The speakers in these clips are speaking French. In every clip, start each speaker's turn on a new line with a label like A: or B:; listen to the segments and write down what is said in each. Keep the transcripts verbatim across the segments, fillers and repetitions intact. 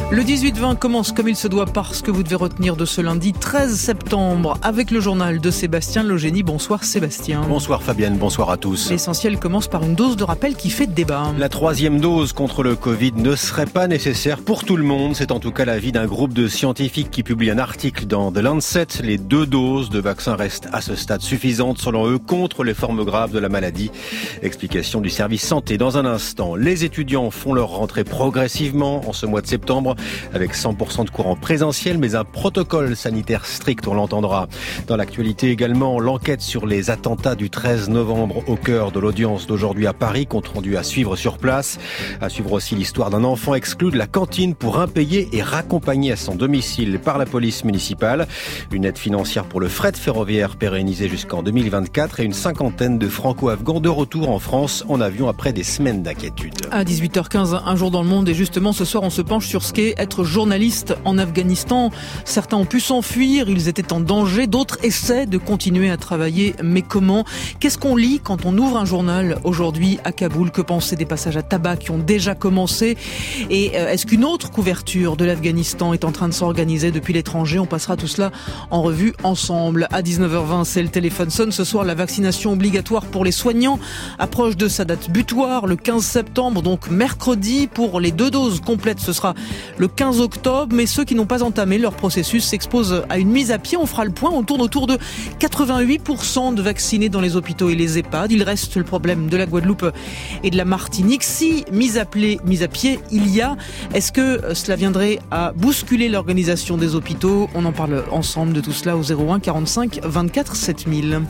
A: Le dix-huit vingt commence comme il se doit par ce que vous devez retenir de ce lundi treize septembre avec le journal de Sébastien Logénie. Bonsoir Sébastien.
B: Bonsoir Fabienne, bonsoir à tous.
A: L'essentiel commence par une dose de rappel qui fait débat.
B: La troisième dose contre le Covid ne serait pas nécessaire pour tout le monde. C'est en tout cas l'avis d'un groupe de scientifiques qui publie un article dans The Lancet. Les deux doses de vaccin restent à ce stade suffisantes selon eux contre les formes graves de la maladie. Explication du service santé dans un instant. Les étudiants font leur rentrée progressivement en ce mois de septembre avec cent pour cent de cours en présentiel, mais un protocole sanitaire strict, on l'entendra. Dans l'actualité également, l'enquête sur les attentats du treize novembre au cœur de l'audience d'aujourd'hui à Paris, compte rendu à suivre sur place. À suivre aussi l'histoire d'un enfant exclu de la cantine pour impayé et raccompagné à son domicile par la police municipale. Une aide financière pour le fret ferroviaire pérennisée jusqu'en deux mille vingt-quatre et une cinquantaine de franco-afghans de retour en France en avion après des semaines d'inquiétude.
A: À dix-huit heures quinze, un jour dans le monde, et justement ce soir on se penche sur ce qu'est être journaliste en Afghanistan. Certains ont pu s'enfuir, ils étaient en danger, d'autres essaient de continuer à travailler, mais comment ? Qu'est-ce qu'on lit quand on ouvre un journal aujourd'hui à Kaboul ? Que penser des passages à tabac qui ont déjà commencé ? Et est-ce qu'une autre couverture de l'Afghanistan est en train de s'organiser depuis l'étranger ? On passera tout cela en revue ensemble. À dix-neuf heures vingt, c'est le téléphone sonne. Ce soir, la vaccination obligatoire pour les soignants approche de sa date butoir, le quinze septembre, donc mercredi. Pour les deux doses complètes, ce sera le quinze octobre, mais ceux qui n'ont pas entamé leur processus s'exposent à une mise à pied. On fera le point, on tourne autour de quatre-vingt-huit pour cent de vaccinés dans les hôpitaux et les EHPAD. Il reste le problème de la Guadeloupe et de la Martinique. Si mise à pied, mise à pied il y a, est-ce que cela viendrait à bousculer l'organisation des hôpitaux ? On en parle ensemble de tout cela au zéro un quarante-cinq vingt-quatre sept mille.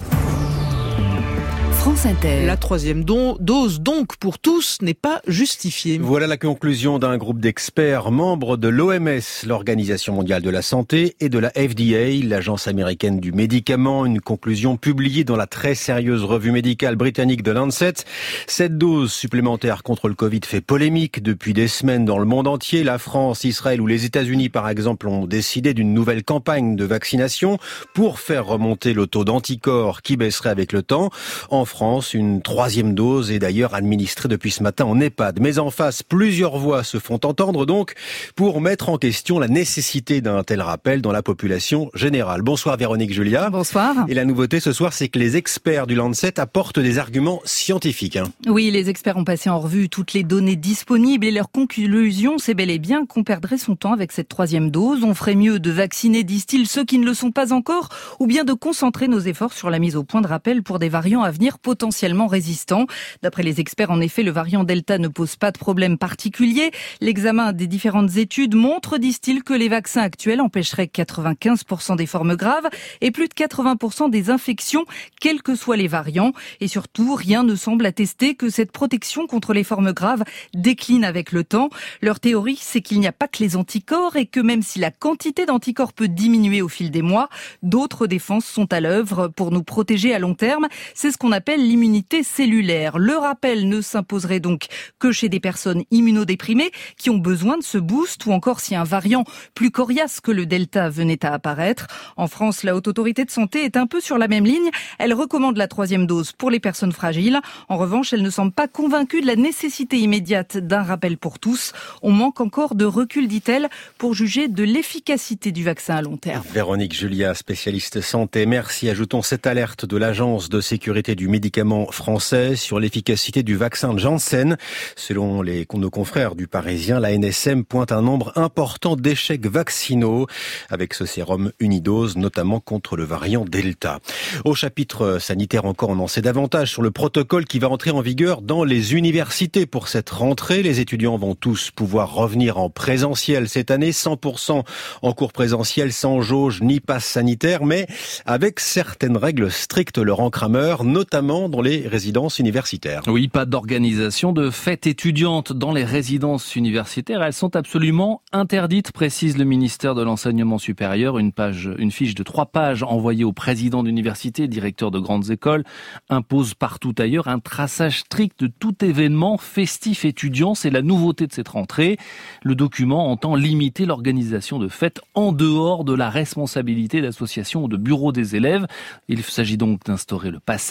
C: France Inter.
A: La troisième don- dose, donc, pour tous, n'est pas justifiée.
B: Voilà la conclusion d'un groupe d'experts membres de l'O M S, l'Organisation mondiale de la santé, et de la F D A, l'agence américaine du médicament. Une conclusion publiée dans la très sérieuse revue médicale britannique The Lancet. Cette dose supplémentaire contre le Covid fait polémique depuis des semaines dans le monde entier. La France, Israël ou les États-Unis, par exemple, ont décidé d'une nouvelle campagne de vaccination pour faire remonter le taux d'anticorps qui baisserait avec le temps. En France, une troisième dose est d'ailleurs administrée depuis ce matin en EHPAD. Mais en face, plusieurs voix se font entendre donc pour mettre en question la nécessité d'un tel rappel dans la population générale. Bonsoir Véronique Julia.
C: Bonsoir.
B: Et la nouveauté ce soir, c'est que les experts du Lancet apportent des arguments scientifiques. Hein.
C: Oui, les experts ont passé en revue toutes les données disponibles et leur conclusion, c'est bel et bien qu'on perdrait son temps avec cette troisième dose. On ferait mieux de vacciner, disent-ils, ceux qui ne le sont pas encore, ou bien de concentrer nos efforts sur la mise au point de rappel pour des variants à venir potentiellement résistants. D'après les experts, en effet, le variant Delta ne pose pas de problème particulier. L'examen des différentes études montre, disent-ils, que les vaccins actuels empêcheraient quatre-vingt-quinze pour cent des formes graves et plus de quatre-vingts pour cent des infections, quels que soient les variants. Et surtout, rien ne semble attester que cette protection contre les formes graves décline avec le temps. Leur théorie, c'est qu'il n'y a pas que les anticorps et que même si la quantité d'anticorps peut diminuer au fil des mois, d'autres défenses sont à l'œuvre pour nous protéger à long terme. C'est ce qu'on appelle l'immunité cellulaire. Le rappel ne s'imposerait donc que chez des personnes immunodéprimées qui ont besoin de ce boost ou encore si un variant plus coriace que le Delta venait à apparaître. En France, la Haute Autorité de Santé est un peu sur la même ligne. Elle recommande la troisième dose pour les personnes fragiles. En revanche, elle ne semble pas convaincue de la nécessité immédiate d'un rappel pour tous. On manque encore de recul, dit-elle, pour juger de l'efficacité du vaccin à long terme.
B: Véronique Julia, spécialiste santé. Merci. Ajoutons cette alerte de l'Agence de sécurité du médicament français sur l'efficacité du vaccin de Janssen. Selon les, nos confrères du Parisien, la N S M pointe un nombre important d'échecs vaccinaux avec ce sérum unidose, notamment contre le variant Delta. Au chapitre sanitaire encore, on en sait davantage sur le protocole qui va entrer en vigueur dans les universités pour cette rentrée. Les étudiants vont tous pouvoir revenir en présentiel cette année, cent pour cent en cours présentiel, sans jauge ni passe sanitaire, mais avec certaines règles strictes, Laurent Kramer, notamment dans les résidences universitaires.
D: Oui, pas d'organisation de fêtes étudiantes dans les résidences universitaires. Elles sont absolument interdites, précise le ministère de l'Enseignement supérieur. Une page, une fiche de trois pages envoyée au président d'université, directeur de grandes écoles, impose partout ailleurs un traçage strict de tout événement festif étudiant. C'est la nouveauté de cette rentrée. Le document entend limiter l'organisation de fêtes en dehors de la responsabilité d'associations ou de bureaux des élèves. Il s'agit donc d'instaurer le pass sanitaire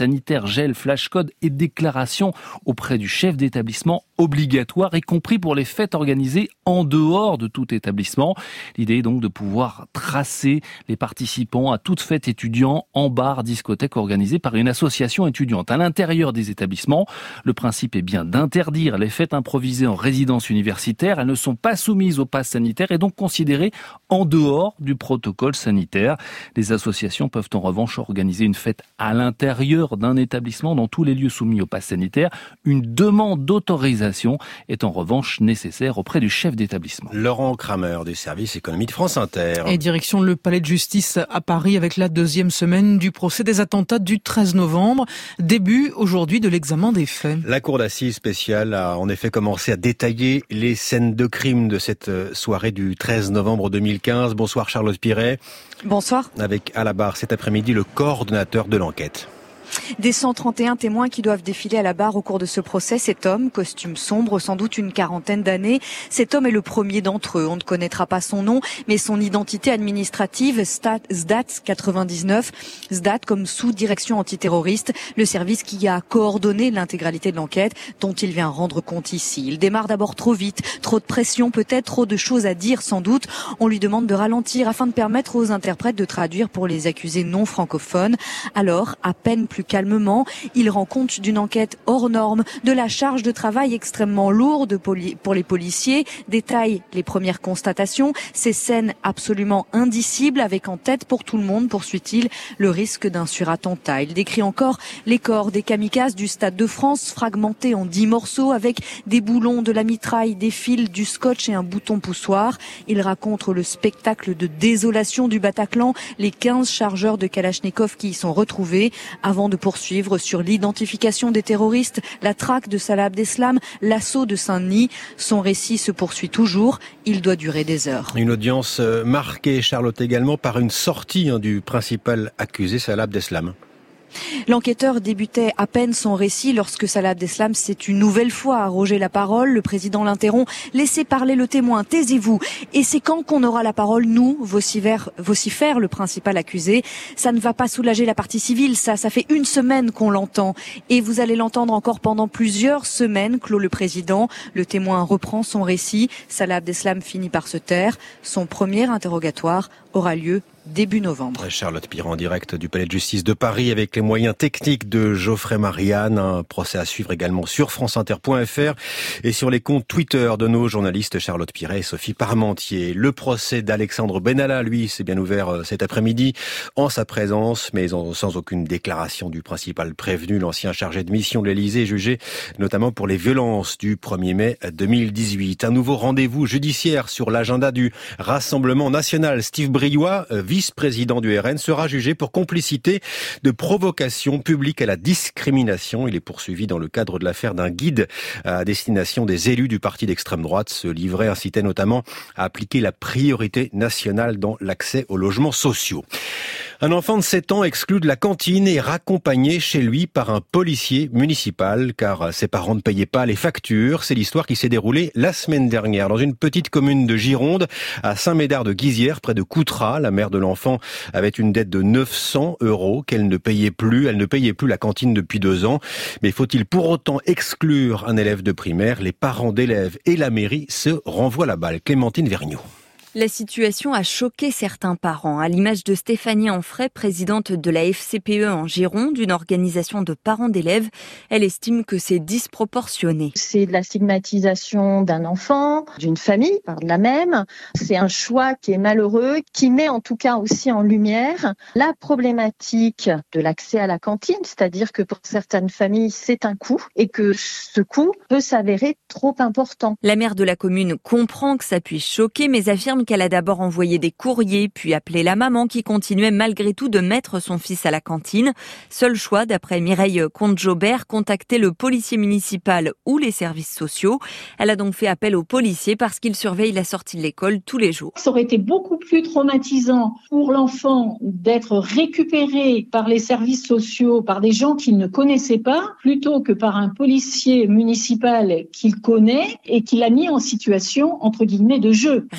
D: gel, flashcode et déclaration auprès du chef d'établissement obligatoire, y compris pour les fêtes organisées en dehors de tout établissement. L'idée est donc de pouvoir tracer les participants à toute fête étudiant en bar, discothèque organisée par une association étudiante. À l'intérieur des établissements, le principe est bien d'interdire les fêtes improvisées en résidence universitaire. Elles ne sont pas soumises au pass sanitaire et donc considérées en dehors du protocole sanitaire. Les associations peuvent en revanche organiser une fête à l'intérieur d'un établissement dans tous les lieux soumis au pass sanitaire. Une demande d'autorisation est en revanche nécessaire auprès du chef d'établissement.
B: Laurent Kramer du service économie de France Inter.
A: Et direction le palais de justice à Paris avec la deuxième semaine du procès des attentats du treize novembre. Début aujourd'hui de l'examen des faits.
B: La cour d'assises spéciale a en effet commencé à détailler les scènes de crime de cette soirée du treize novembre deux mille quinze. Bonsoir Charlotte Piret.
E: Bonsoir.
B: Avec à la barre cet après-midi le coordonnateur de l'enquête.
E: Des cent trente et un témoins qui doivent défiler à la barre au cours de ce procès. Cet homme, costume sombre, sans doute une quarantaine d'années. Cet homme est le premier d'entre eux. On ne connaîtra pas son nom, mais son identité administrative, Zdat quatre-vingt-dix-neuf. Zdat comme sous-direction antiterroriste, le service qui a coordonné l'intégralité de l'enquête dont il vient rendre compte ici. Il démarre d'abord trop vite, trop de pression peut-être, trop de choses à dire sans doute. On lui demande de ralentir afin de permettre aux interprètes de traduire pour les accusés non francophones. Alors, à peine plus calmement, il rend compte d'une enquête hors norme, de la charge de travail extrêmement lourde pour les policiers, détaille les premières constatations, ces scènes absolument indicibles avec en tête pour tout le monde, poursuit-il, le risque d'un surattentat. Il décrit encore les corps des kamikazes du Stade de France, fragmentés en dix morceaux avec des boulons, de la mitraille, des fils, du scotch et un bouton poussoir. Il raconte le spectacle de désolation du Bataclan, les quinze chargeurs de Kalachnikov qui y sont retrouvés, avant de poursuivre sur l'identification des terroristes, la traque de Salah Abdeslam, l'assaut de Saint-Denis. Son récit se poursuit toujours. Il doit durer des heures.
B: Une audience marquée, Charlotte, également par une sortie hein, du principal accusé, Salah Abdeslam.
E: L'enquêteur débutait à peine son récit lorsque Salah Abdeslam s'est une nouvelle fois arrogé la parole. Le président l'interrompt. Laissez parler le témoin, taisez-vous. Et c'est quand qu'on aura la parole, nous, vocifère, vocifère le principal accusé. Ça ne va pas soulager la partie civile, ça, ça fait une semaine qu'on l'entend. Et vous allez l'entendre encore pendant plusieurs semaines, clôt le président. Le témoin reprend son récit. Salah Abdeslam finit par se taire. Son premier interrogatoire aura lieu début novembre.
B: Charlotte Piret en direct du palais de justice de Paris avec les moyens techniques de Geoffrey Marianne. Un procès à suivre également sur franceinter point f r et sur les comptes Twitter de nos journalistes Charlotte Piret et Sophie Parmentier. Le procès d'Alexandre Benalla, lui, s'est bien ouvert cet après-midi en sa présence, mais sans aucune déclaration du principal prévenu. L'ancien chargé de mission de l'Élysée, jugé notamment pour les violences du premier mai deux mille dix-huit. Un nouveau rendez-vous judiciaire sur l'agenda du Rassemblement national. Steve Briois, vice-président du R N, sera jugé pour complicité de provocation publique à la discrimination. Il est poursuivi dans le cadre de l'affaire d'un guide à destination des élus du parti d'extrême droite. Ce livret incitait notamment à appliquer la priorité nationale dans l'accès aux logements sociaux. Un enfant de sept ans exclu de la cantine et raccompagné chez lui par un policier municipal car ses parents ne payaient pas les factures. C'est l'histoire qui s'est déroulée la semaine dernière dans une petite commune de Gironde, à Saint-Médard-de-Guizière, près de Coutras. La mère de l'enfant avait une dette de neuf cents euros qu'elle ne payait plus. Elle ne payait plus la cantine depuis deux ans. Mais faut-il pour autant exclure un élève de primaire? Les parents d'élèves et la mairie se renvoient la balle. Clémentine Vergniaud.
F: La situation a choqué certains parents, à l'image de Stéphanie Enfray, présidente de la F C P E en Gironde, une organisation de parents d'élèves. Elle estime que c'est disproportionné.
G: C'est de la stigmatisation d'un enfant, d'une famille, par la même. C'est un choix qui est malheureux, qui met en tout cas aussi en lumière la problématique de l'accès à la cantine, c'est-à-dire que pour certaines familles, c'est un coût et que ce coût peut s'avérer trop important.
F: La maire de la commune comprend que ça puisse choquer, mais affirme qu'elle a d'abord envoyé des courriers, puis appelé la maman qui continuait malgré tout de mettre son fils à la cantine. Seul choix, d'après Mireille Comte-Jobert, contacter le policier municipal ou les services sociaux. Elle a donc fait appel aux policiers parce qu'ils surveillent la sortie de l'école tous les jours.
H: Ça aurait été beaucoup plus traumatisant pour l'enfant d'être récupéré par les services sociaux, par des gens qu'il ne connaissait pas, plutôt que par un policier municipal qu'il connaît et qui l'a mis en situation, entre guillemets, de jeu.
F: Reste que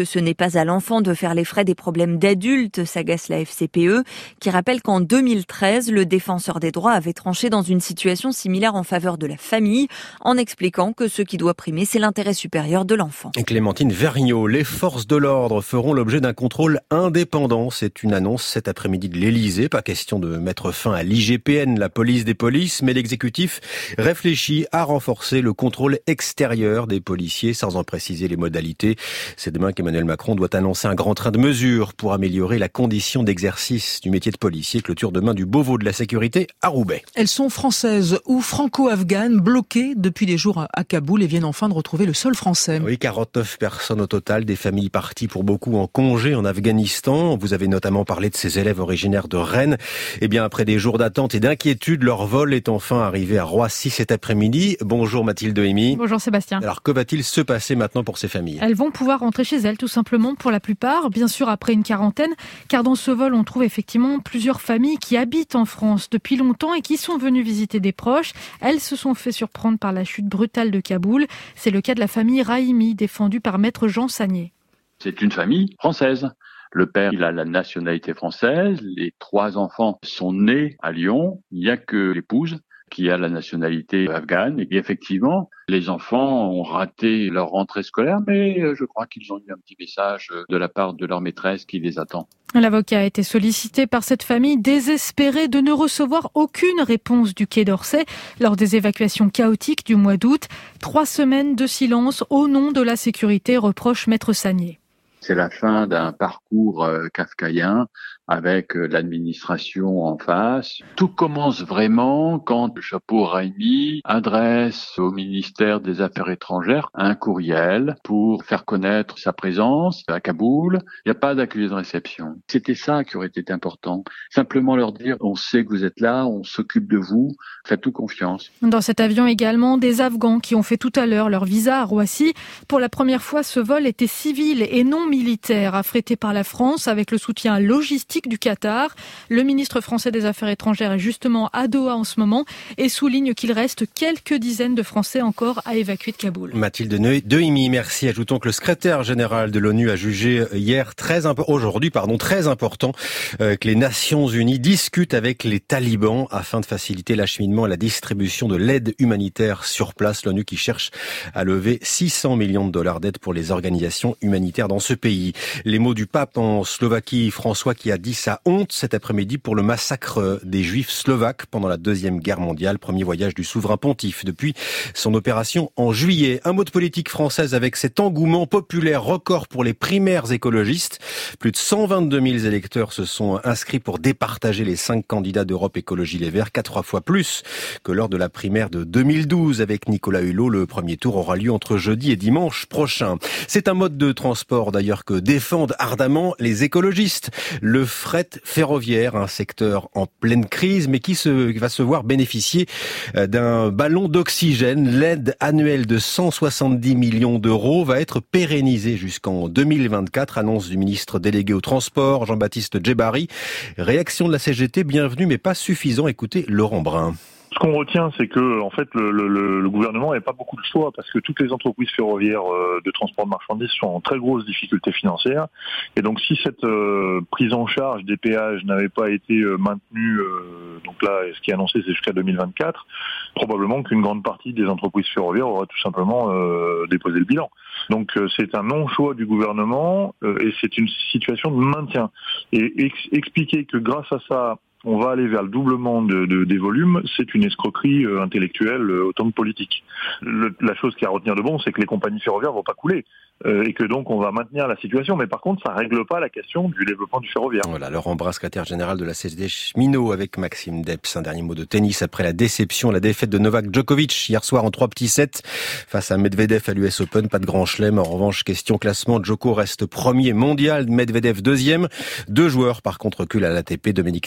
F: ce n'est pas à l'enfant de faire les frais des problèmes d'adultes, s'agace la F C P E, qui rappelle qu'en deux mille treize, le défenseur des droits avait tranché dans une situation similaire en faveur de la famille, en expliquant que ce qui doit primer, c'est l'intérêt supérieur de l'enfant.
B: Et Clémentine Vergniaud, les forces de l'ordre feront l'objet d'un contrôle indépendant. C'est une annonce cet après-midi de l'Élysée. Pas question de mettre fin à l'I G P N, la police des polices, mais l'exécutif réfléchit à renforcer le contrôle extérieur des policiers sans en préciser les modalités. C'est demain qu'Emmanuel Macron doit annoncer un grand train de mesures pour améliorer la condition d'exercice du métier de policier. Clôture demain du Beauvau de la sécurité à Roubaix.
A: Elles sont françaises ou franco-afghanes, bloquées depuis des jours à Kaboul et viennent enfin de retrouver le sol français.
B: Oui, quarante-neuf personnes au total, des familles parties pour beaucoup en congé en Afghanistan. Vous avez notamment parlé de ces élèves originaires de Rennes. Eh bien, après des jours d'attente et d'inquiétude, leur vol est enfin arrivé à Roissy cet après-midi. Bonjour Mathilde Emi.
I: Bonjour Sébastien.
B: Alors, que va-t-il se passer maintenant pour ces familles ?
I: Elles vont pouvoir rentrer chez elles, tout simplement, pour la plupart, bien sûr après une quarantaine, car dans ce vol, on trouve effectivement plusieurs familles qui habitent en France depuis longtemps et qui sont venues visiter des proches. Elles se sont fait surprendre par la chute brutale de Kaboul. C'est le cas de la famille Rahimi, défendue par maître Jean Sagné.
J: C'est une famille française. Le père, il a la nationalité française. Les trois enfants sont nés à Lyon. Il n'y a que l'épouse qui a la nationalité afghane. Et effectivement, les enfants ont raté leur rentrée scolaire, mais je crois qu'ils ont eu un petit message de la part de leur maîtresse qui les attend.
I: L'avocat a été sollicité par cette famille désespérée de ne recevoir aucune réponse du Quai d'Orsay lors des évacuations chaotiques du mois d'août. Trois semaines de silence au nom de la sécurité, reproche maître Sagné.
J: C'est la fin d'un parcours euh, kafkaïen avec euh, l'administration en face. Tout commence vraiment quand le chapeau Rahimi adresse au ministère des Affaires étrangères un courriel pour faire connaître sa présence à Kaboul. Il n'y a pas d'accusé de réception. C'était ça qui aurait été important. Simplement leur dire, on sait que vous êtes là, on s'occupe de vous, faites-nous confiance.
I: Dans cet avion également, des Afghans qui ont fait tout à l'heure leur visa à Roissy. Pour la première fois, ce vol était civil et non militaire, affrété par la France avec le soutien logistique du Qatar. Le ministre français des Affaires étrangères est justement à Doha en ce moment et souligne qu'il reste quelques dizaines de Français encore à évacuer de Kaboul.
B: Mathilde Dehimi, merci. Ajoutons que le secrétaire général de l'ONU a jugé hier très impo- aujourd'hui pardon très important euh, que les Nations Unies discutent avec les talibans afin de faciliter l'acheminement et la distribution de l'aide humanitaire sur place. L'ONU qui cherche à lever six cents millions de dollars d'aide pour les organisations humanitaires dans ce pays. Les mots du pape en Slovaquie, François, qui a dit sa honte cet après-midi pour le massacre des Juifs slovaques pendant la Deuxième Guerre mondiale. Premier voyage du souverain pontife depuis son opération en juillet. Un mot de politique française avec cet engouement populaire record pour les primaires écologistes. Plus de cent vingt-deux mille électeurs se sont inscrits pour départager les cinq candidats d'Europe Écologie Les Verts, quatre fois plus que lors de la primaire de deux mille douze avec Nicolas Hulot. Le premier tour aura lieu entre jeudi et dimanche prochain. C'est un mode de transport d'ailleurs que défendent ardemment les écologistes. Le fret ferroviaire, un secteur en pleine crise, mais qui se, va se voir bénéficier d'un ballon d'oxygène. L'aide annuelle de cent soixante-dix millions d'euros va être pérennisée jusqu'en deux mille vingt-quatre, annonce du ministre délégué au transport, Jean-Baptiste Djebari. Réaction de la C G T, bienvenue, mais pas suffisant. Écoutez Laurent Brun.
K: Ce qu'on retient, c'est que en fait le, le, le gouvernement n'a pas beaucoup de choix parce que toutes les entreprises ferroviaires euh, de transport de marchandises sont en très grosses difficultés financières. Et donc si cette euh, prise en charge des péages n'avait pas été euh, maintenue, euh, donc là ce qui est annoncé c'est jusqu'à deux mille vingt-quatre, probablement qu'une grande partie des entreprises ferroviaires aura tout simplement euh, déposé le bilan. Donc euh, c'est un non-choix du gouvernement euh, et c'est une situation de maintien. Et ex- expliquer que grâce à ça on va aller vers le doublement de, de, des volumes, c'est une escroquerie euh, intellectuelle euh, autant que politique. Le, la chose qui a à retenir de bon, c'est que les compagnies ferroviaires vont pas couler euh, et que donc on va maintenir la situation. Mais par contre, ça règle pas la question du développement du ferroviaire.
B: Voilà, Laurent Brun, secrétaire général de la C G T cheminot avec Maxime Depps. Un dernier mot de tennis après la déception, la défaite de Novak Djokovic hier soir en trois petits sets face à Medvedev à l'U S Open. Pas de grand chelem. En revanche, question classement, Djoko reste premier mondial, Medvedev deuxième. Deux joueurs par contre reculent à l'A T P. Dominic Thiem est sur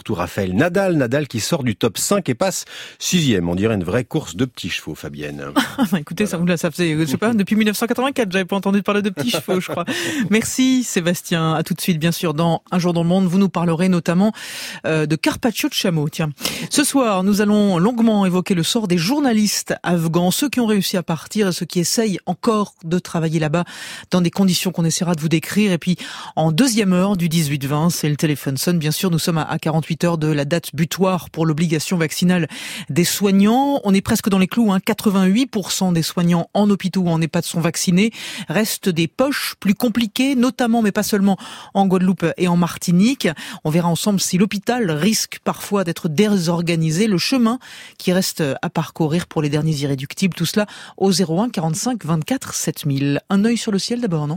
B: surtout Raphaël Nadal. Nadal qui sort du top cinq et passe sixième. On dirait une vraie course de petits chevaux, Fabienne.
A: Écoutez, voilà. ça, là, ça faisait, je sais pas, depuis mille neuf cent quatre-vingt-quatre, j'avais pas entendu parler de petits chevaux, je crois. Merci Sébastien. À tout de suite, bien sûr, dans Un jour dans le monde, vous nous parlerez notamment euh, de carpaccio de chameau. Tiens, ce soir, nous allons longuement évoquer le sort des journalistes afghans, ceux qui ont réussi à partir et ceux qui essayent encore de travailler là-bas dans des conditions qu'on essaiera de vous décrire. Et puis, en deuxième heure du dix-huit vingt, c'est le téléphone sonne. Bien sûr, nous sommes à quarante-huit heures de la date butoir pour l'obligation vaccinale des soignants. On est presque dans les clous, hein. quatre-vingt-huit pour cent des soignants en hôpitaux ou en EHPAD sont vaccinés. Restent des poches plus compliquées, notamment, mais pas seulement, en Guadeloupe et en Martinique. On verra ensemble si l'hôpital risque parfois d'être désorganisé. Le chemin qui reste à parcourir pour les derniers irréductibles. Tout cela au zéro un quarante-cinq vingt-quatre sept mille. Un œil sur le ciel d'abord, non ?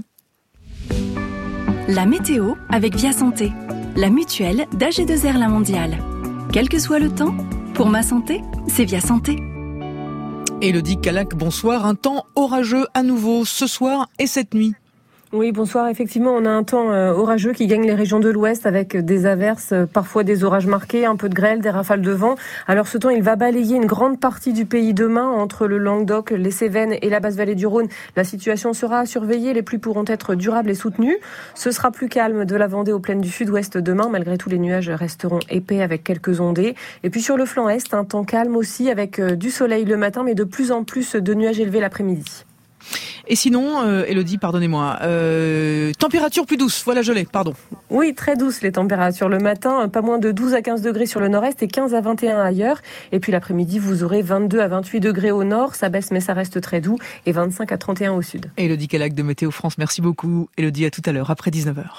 L: La météo avec Via Santé, la mutuelle d'A G deux R La Mondiale. Quel que soit le temps, pour ma santé, c'est Via Santé.
A: Élodie Calac, bonsoir. Un temps orageux à nouveau ce soir et cette nuit.
M: Oui, bonsoir. Effectivement, on a un temps euh, orageux qui gagne les régions de l'Ouest avec des averses, euh, parfois des orages marqués, un peu de grêle, des rafales de vent. Alors ce temps, il va balayer une grande partie du pays demain entre le Languedoc, les Cévennes et la basse vallée du Rhône. La situation sera à surveiller. Les pluies pourront être durables et soutenues. Ce sera plus calme de la Vendée aux plaines du sud-ouest demain. Malgré tout, les nuages resteront épais avec quelques ondées. Et puis sur le flanc est, un temps calme aussi avec euh, du soleil le matin, mais de plus en plus de nuages élevés l'après-midi.
A: Et sinon, euh, Élodie, pardonnez-moi, euh, température plus douce, voilà, je l'ai, pardon.
M: Oui, très douce les températures le matin, pas moins de douze à quinze degrés sur le nord-est et quinze à vingt et un ailleurs. Et puis l'après-midi, vous aurez vingt-deux à vingt-huit degrés au nord, ça baisse mais ça reste très doux, et vingt-cinq à trente et un au sud.
A: Élodie Calac de Météo France, merci beaucoup. Élodie, à tout à l'heure, après dix-neuf heures.